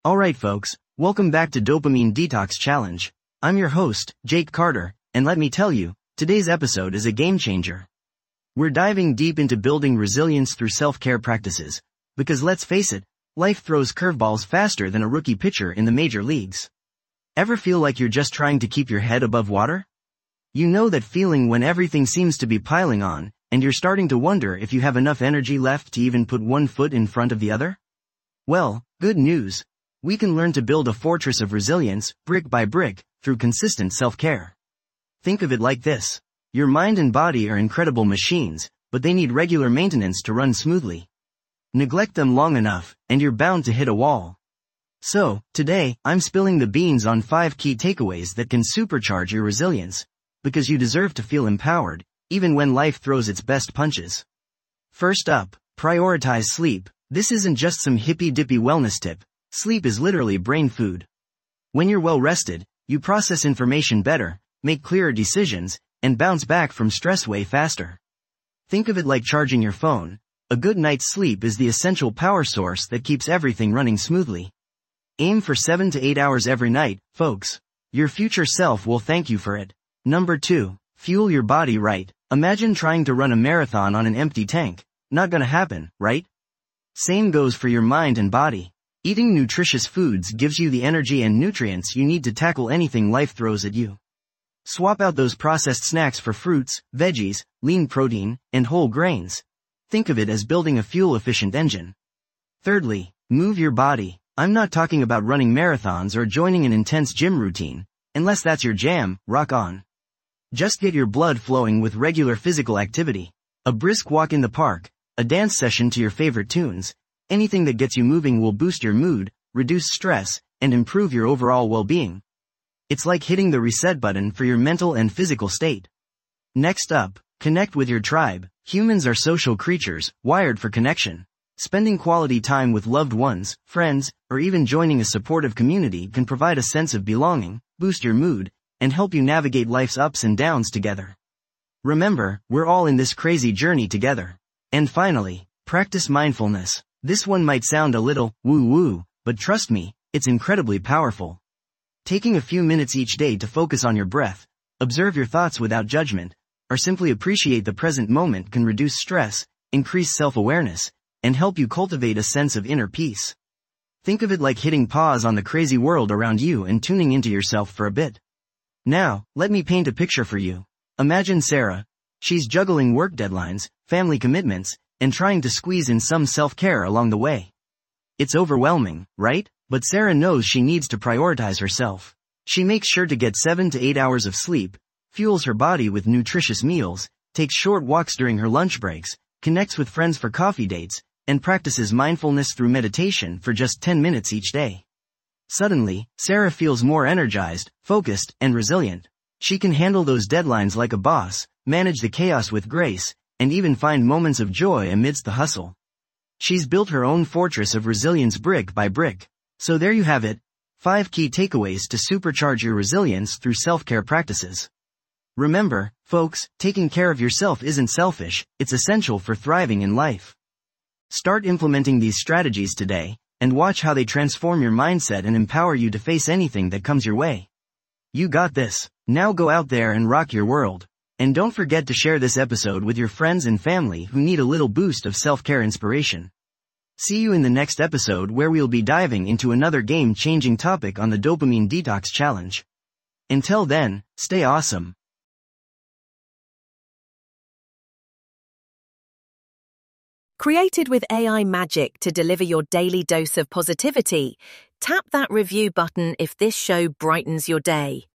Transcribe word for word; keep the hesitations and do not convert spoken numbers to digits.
Alright folks, welcome back to Dopamine Detox Challenge. I'm your host, Jake Carter, and let me tell you, today's episode is a game changer. We're diving deep into building resilience through self-care practices, because let's face it, life throws curveballs faster than a rookie pitcher in the major leagues. Ever feel like you're just trying to keep your head above water? You know that feeling when everything seems to be piling on, and you're starting to wonder if you have enough energy left to even put one foot in front of the other? Well, good news. We can learn to build a fortress of resilience, brick by brick, through consistent self-care. Think of it like this. Your mind and body are incredible machines, but they need regular maintenance to run smoothly. Neglect them long enough, and you're bound to hit a wall. So, today, I'm spilling the beans on five key takeaways that can supercharge your resilience, because you deserve to feel empowered, even when life throws its best punches. First up, prioritize sleep. This isn't just some hippy-dippy wellness tip. Sleep is literally brain food. When you're well rested, you process information better, make clearer decisions, and bounce back from stress way faster. Think of it like charging your phone. A good night's sleep is the essential power source that keeps everything running smoothly. Aim for seven to eight hours every night, folks. Your future self will thank you for it. Number two, fuel your body right. Imagine trying to run a marathon on an empty tank. Not gonna happen, right? Same goes for your mind and body. Eating nutritious foods gives you the energy and nutrients you need to tackle anything life throws at you. Swap out those processed snacks for fruits, veggies, lean protein, and whole grains. Think of it as building a fuel-efficient engine. Thirdly, move your body. I'm not talking about running marathons or joining an intense gym routine. Unless that's your jam, rock on. Just get your blood flowing with regular physical activity. A brisk walk in the park, a dance session to your favorite tunes. Anything that gets you moving will boost your mood, reduce stress, and improve your overall well-being. It's like hitting the reset button for your mental and physical state. Next up, connect with your tribe. Humans are social creatures, wired for connection. Spending quality time with loved ones, friends, or even joining a supportive community can provide a sense of belonging, boost your mood, and help you navigate life's ups and downs together. Remember, we're all in this crazy journey together. And finally, practice mindfulness. This one might sound a little woo-woo, but trust me, it's incredibly powerful. Taking a few minutes each day to focus on your breath, observe your thoughts without judgment, or simply appreciate the present moment can reduce stress, increase self-awareness, and help you cultivate a sense of inner peace. Think of it like hitting pause on the crazy world around you and tuning into yourself for a bit. Now, let me paint a picture for you. Imagine Sarah. She's juggling work deadlines, family commitments, and trying to squeeze in some self-care along the way. It's overwhelming, right? But Sarah knows she needs to prioritize herself. She makes sure to get seven to eight hours of sleep, fuels her body with nutritious meals, takes short walks during her lunch breaks, connects with friends for coffee dates, and practices mindfulness through meditation for just ten minutes each day. Suddenly, Sarah feels more energized, focused, and resilient. She can handle those deadlines like a boss, manage the chaos with grace, and even find moments of joy amidst the hustle. She's built her own fortress of resilience brick by brick. So there you have it, five key takeaways to supercharge your resilience through self-care practices. Remember, folks, taking care of yourself isn't selfish, it's essential for thriving in life. Start implementing these strategies today, and watch how they transform your mindset and empower you to face anything that comes your way. You got this. Now go out there and rock your world. And don't forget to share this episode with your friends and family who need a little boost of self-care inspiration. See you in the next episode where we'll be diving into another game-changing topic on the Dopamine Detox Challenge. Until then, stay awesome. Created with A I magic to deliver your daily dose of positivity, tap that review button if this show brightens your day.